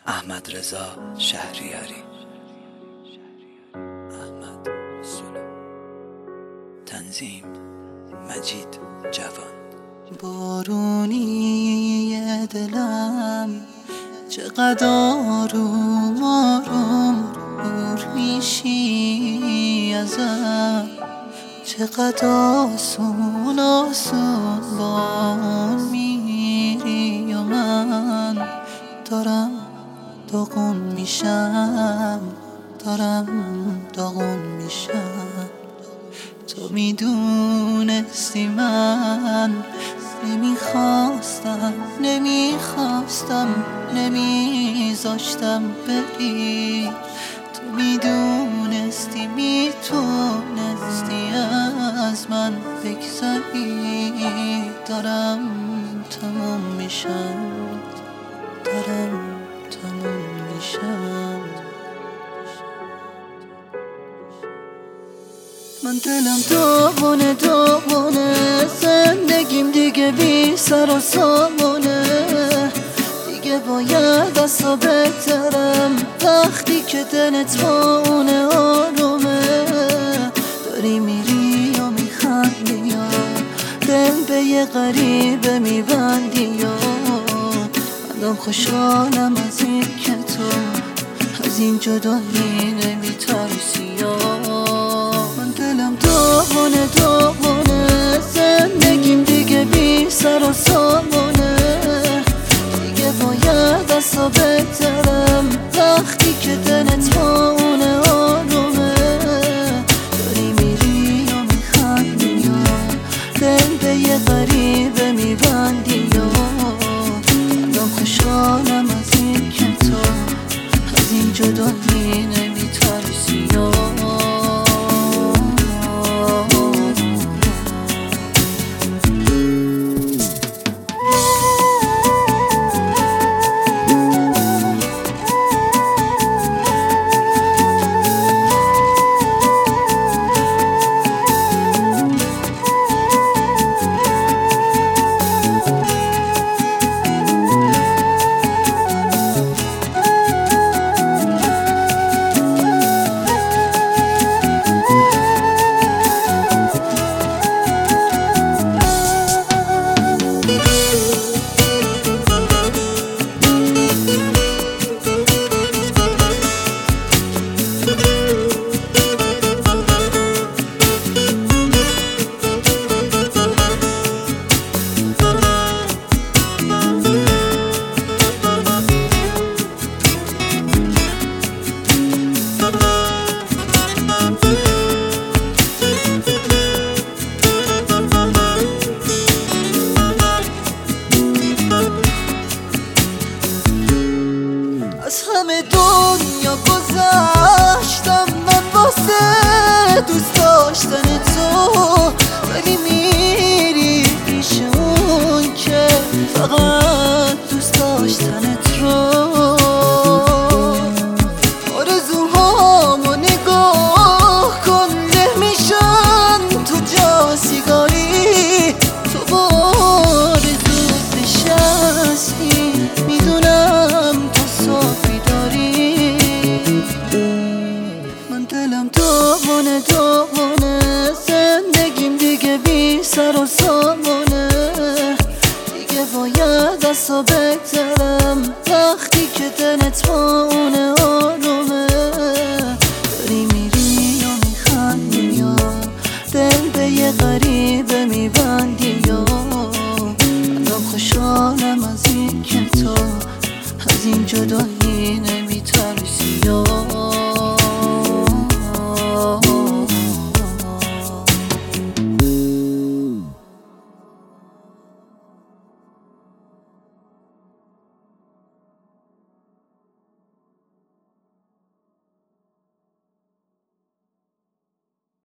احمدرضا شهریاری. احمد سلو. تنظیم مجید جوان. بارونی دلم چقدر آروم آروم دور میشی ازم، چقدر آسون آسون با اون میری و من دارم داغون میشم، دارم داغون میشم. تو میدونستی من نمیخواستم نمیذاشتم بری. تو میدونستی میتونستی از من بگذری. دارم تموم میشم، دارم تموم میشم. من دلم داغونه زندگیم دیگه بی سر و سامونه. دیگه باید اصلا بهترم وقتی که دلت با اونه آرومه. داری میری و میخندی یا دل به یه غریبه میبندی یا الان خوشحالم از این که تو از این جدایی نمیترسی یا. من دلم داغونه زندگیم دیگه بی سر و سامونه. دیگه باید اصلا بهترم وقتی که دلت با اونه آرومه. داری میری و میخندی یا دل به یه غریبه میبندی یا الان خوشحالم از این که تو از این جدایی نمیترسی یا. از همه دنیا گذشتم من واسه دوست داشتن تو، ولی میری پیش اون که فقط دوست داشتنت رو. آرزوهامو نگاه کن نمیشن تو جا سیگاری. تو با آرزوت نشستی میدونم صافی داری. من دلم داغونه زندگیم دیگه بی سر و سامونه. دیگه باید اصلا بهترم وقتی که دلت با اونه آرومه. داری میری و میخندی یا دل به یه غریبه میبندی یا الان خوشحالم از این که تو از این جدایی نمیترسی.